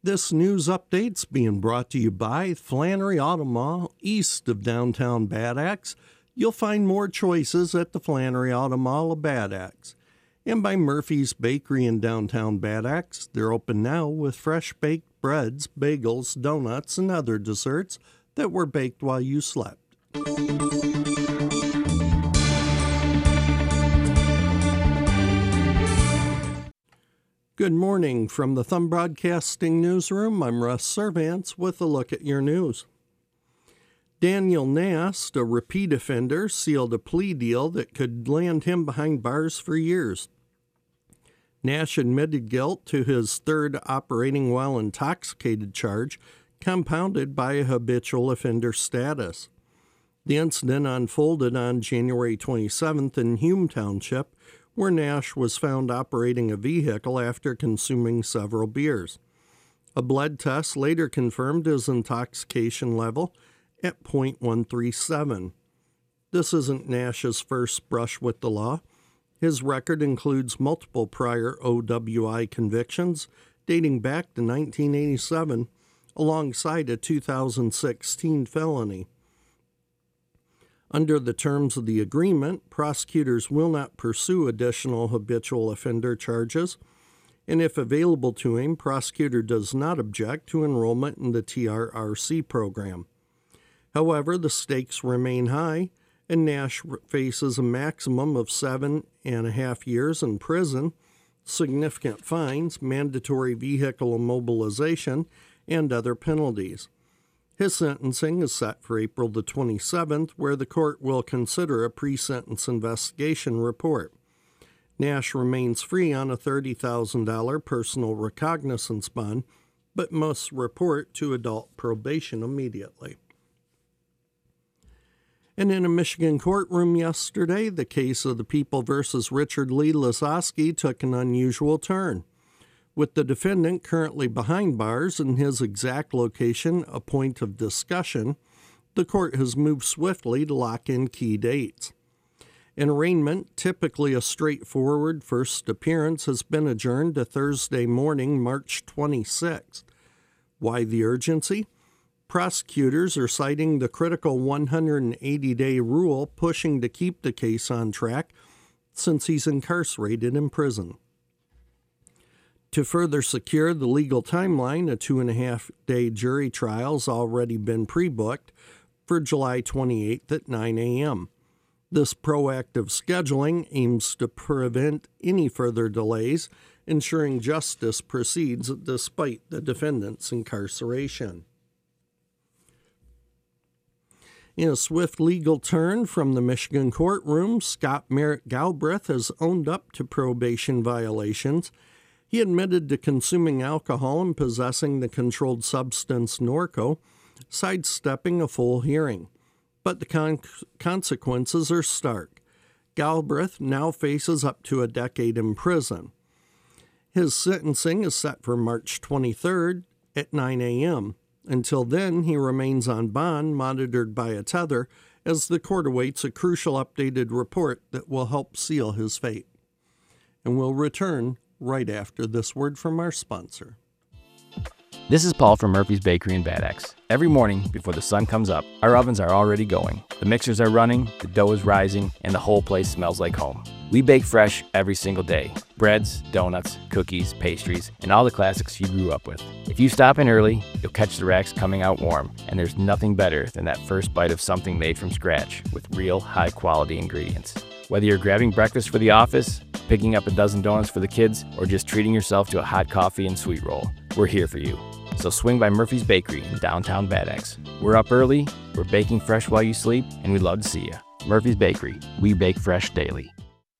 This news update's being brought to you by Flannery Auto Mall, east of downtown Bad Axe. You'll find more choices at the Flannery Auto Mall of Bad Axe. And by Murphy's Bakery in downtown Bad Axe. They're open now with fresh baked breads, bagels, donuts, and other desserts that were baked while you slept. Good morning from the Thumb Broadcasting Newsroom. I'm Russ Servants with a look at your news. Daniel Nast, a repeat offender, sealed a plea deal that could land him behind bars for years. Nash admitted guilt to his third operating while intoxicated charge, compounded by a habitual offender status. The incident unfolded on January 27th in Hume Township, where Nash was found operating a vehicle after consuming several beers. A blood test later confirmed his intoxication level at .137. This isn't Nash's first brush with the law. His record includes multiple prior OWI convictions dating back to 1987, alongside a 2016 felony. Under the terms of the agreement, prosecutors will not pursue additional habitual offender charges, and if available to him, prosecutor does not object to enrollment in the TRRC program. However, the stakes remain high, and Nash faces a maximum of 7.5 years in prison, significant fines, mandatory vehicle immobilization, and other penalties. His sentencing is set for April the 27th, where the court will consider a pre-sentence investigation report. Nash remains free on a $30,000 personal recognizance bond, but must report to adult probation immediately. And in a Michigan courtroom yesterday, the case of the People versus Richard Lee Lazowski took an unusual turn. With the defendant currently behind bars and his exact location a point of discussion, the court has moved swiftly to lock in key dates. An arraignment, typically a straightforward first appearance, has been adjourned to Thursday morning, March 26th. Why the urgency? Prosecutors are citing the critical 180-day rule, pushing to keep the case on track since he's incarcerated in prison. To further secure the legal timeline, a 2.5-day jury trial's already been pre-booked for July 28th at 9 a.m. This proactive scheduling aims to prevent any further delays, ensuring justice proceeds despite the defendant's incarceration. In a swift legal turn from the Michigan courtroom, Scott Merritt Galbraith has owned up to probation violations. He admitted to consuming alcohol and possessing the controlled substance Norco, sidestepping a full hearing. But the consequences are stark. Galbraith now faces up to a decade in prison. His sentencing is set for March 23rd at 9 a.m. Until then, he remains on bond, monitored by a tether, as the court awaits a crucial updated report that will help seal his fate. And we'll return right after this word from our sponsor. This is Paul from Murphy's Bakery in Bad Axe. Every morning before the sun comes up, our ovens are already going. The mixers are running, the dough is rising, and the whole place smells like home. We bake fresh every single day. Breads, donuts, cookies, pastries, and all the classics you grew up with. If you stop in early, you'll catch the racks coming out warm, and there's nothing better than that first bite of something made from scratch with real high-quality ingredients. Whether you're grabbing breakfast for the office, picking up a dozen donuts for the kids, or just treating yourself to a hot coffee and sweet roll, we're here for you. So swing by Murphy's Bakery in downtown Bad Axe. We're up early, we're baking fresh while you sleep, and we'd love to see you. Murphy's Bakery, we bake fresh daily.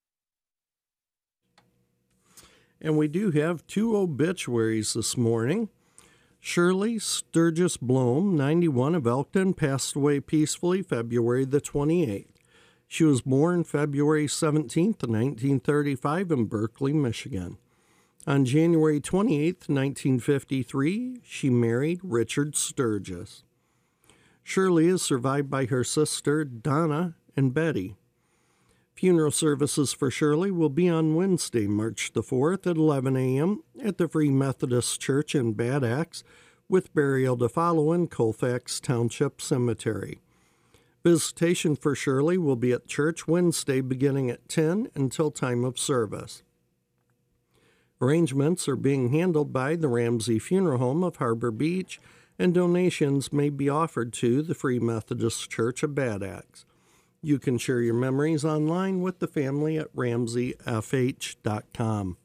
And we do have two obituaries this morning. Shirley Sturgis Blom, 91, of Elkton, passed away peacefully February the 28th. She was born February 17th, 1935 in Berkeley, Michigan. On January 28, 1953, she married Richard Sturgis. Shirley is survived by her sister, Donna, and Betty. Funeral services for Shirley will be on Wednesday, March the 4th at 11 a.m. at the Free Methodist Church in Bad Axe, with burial to follow in Colfax Township Cemetery. Visitation for Shirley will be at church Wednesday beginning at 10 until time of service. Arrangements are being handled by the Ramsey Funeral Home of Harbor Beach, and donations may be offered to the Free Methodist Church of Bad Axe. You can share your memories online with the family at ramseyfh.com.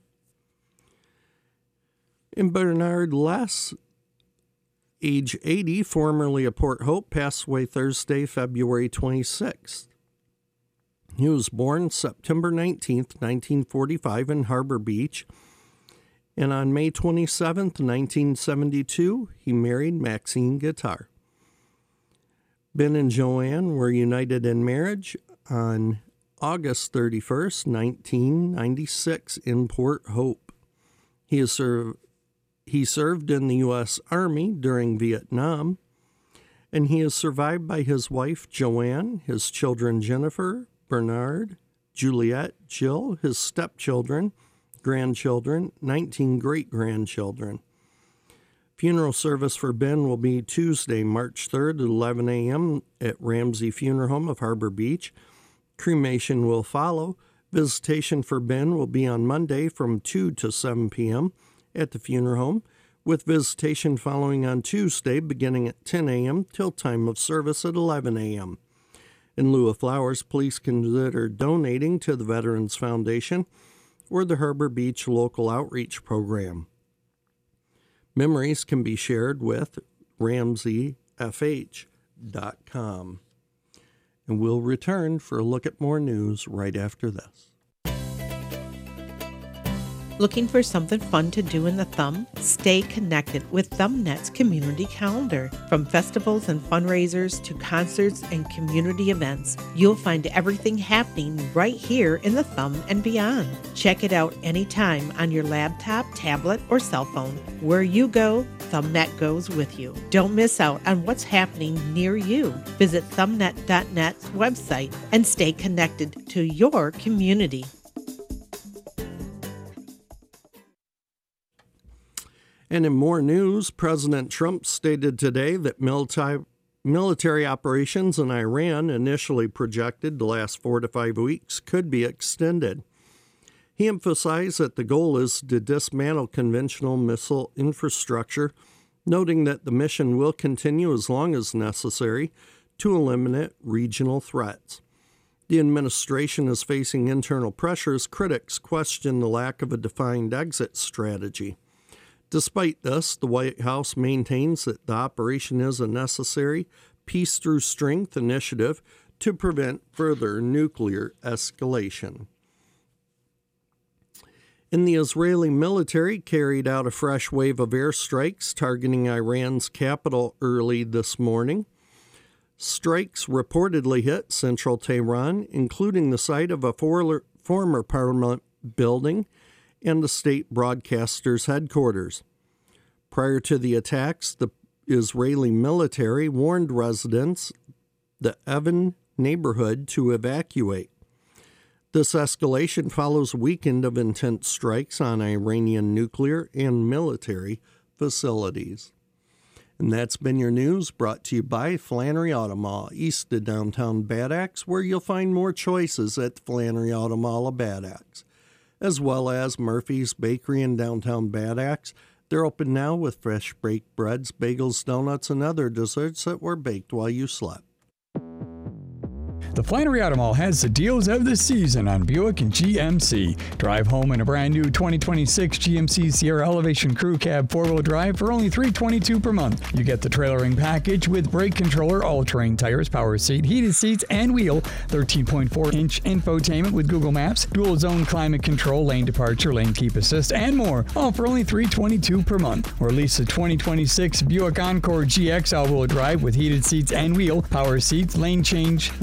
And Bernard Less, age 80, formerly of Port Hope, passed away Thursday, February 26th. He was born September 19th, 1945 in Harbor Beach, and on May 27th, 1972, he married Maxine Guitar. Ben and Joanne were united in marriage on August 31st, 1996 in Port Hope. He served in the U.S. Army during Vietnam, and he is survived by his wife, Joanne, his children, Jennifer, Bernard, Juliet, Jill, his stepchildren, grandchildren, 19 great-grandchildren. Funeral service for Ben will be Tuesday, March 3rd at 11 a.m. at Ramsey Funeral Home of Harbor Beach. Cremation will follow. Visitation for Ben will be on Monday from 2 to 7 p.m. at the funeral home, with visitation following on Tuesday beginning at 10 a.m. till time of service at 11 a.m. In lieu of flowers, please consider donating to the Veterans Foundation or the Harbor Beach Local Outreach Program. Memories can be shared with ramseyfh.com. And we'll return for a look at more news right after this. Looking for something fun to do in the Thumb? Stay connected with ThumbNet's community calendar. From festivals and fundraisers to concerts and community events, you'll find everything happening right here in the Thumb and beyond. Check it out anytime on your laptop, tablet, or cell phone. Where you go, ThumbNet goes with you. Don't miss out on what's happening near you. Visit thumbnet.net's website and stay connected to your community. And in more news, President Trump stated today that military operations in Iran, initially projected to last 4 to 5 weeks, could be extended. He emphasized that the goal is to dismantle conventional missile infrastructure, noting that the mission will continue as long as necessary to eliminate regional threats. The administration is facing internal pressures. Critics question the lack of a defined exit strategy. Despite this, the White House maintains that the operation is a necessary peace through strength initiative to prevent further nuclear escalation. And the Israeli military carried out a fresh wave of airstrikes targeting Iran's capital early this morning. Strikes reportedly hit central Tehran, including the site of a former parliament building and the state broadcaster's headquarters. Prior to the attacks, the Israeli military warned residents the Evin neighborhood to evacuate. This escalation follows a weekend of intense strikes on Iranian nuclear and military facilities. And that's been your news, brought to you by Flannery Auto Mall, east of downtown Bad Axe, where you'll find more choices at the Flannery Auto Mall of Bad Axe, as well as Murphy's Bakery in downtown Bad Axe. They're open now with fresh baked breads, bagels, donuts, and other desserts that were baked while you slept. The Flannery Auto Mall has the deals of the season on Buick and GMC. Drive home in a brand new 2026 GMC Sierra Elevation Crew Cab 4-wheel drive for only $322 per month. You get the trailering package with brake controller, all-terrain tires, power seat, heated seats, and wheel, 13.4-inch infotainment with Google Maps, dual zone climate control, lane departure, lane keep assist, and more, all for only $322 per month. Or lease the 2026 Buick Encore GX all-wheel drive with heated seats and wheel, power seats, lane change, rear cross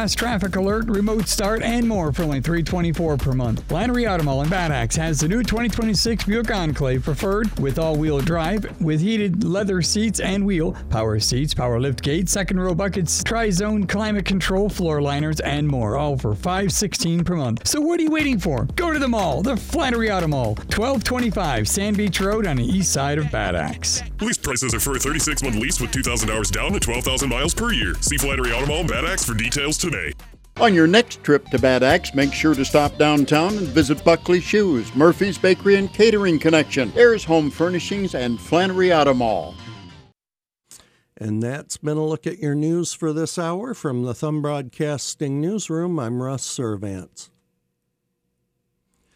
fast traffic alert, remote start, and more for only $324 per month. Flannery Automall in Bad Axe has the new 2026 Buick Enclave Preferred with all-wheel drive, with heated leather seats and wheel, power seats, power lift gate, second row buckets, tri-zone climate control, floor liners, and more, all for $516 per month. So what are you waiting for? Go to the mall, the Flannery Automall, 1225 Sand Beach Road on the east side of Bad Axe. Lease prices are for a 36-month lease with 2,000 hours down and 12,000 miles per year. See Flannery Automall and Bad Axe for details today. On your next trip to Bad Axe, make sure to stop downtown and visit Buckley Shoes, Murphy's Bakery and Catering Connection, Ayers Home Furnishings, and Flannery Automall. And that's been a look at your news for this hour. From the Thumb Broadcasting Newsroom, I'm Russ Servants.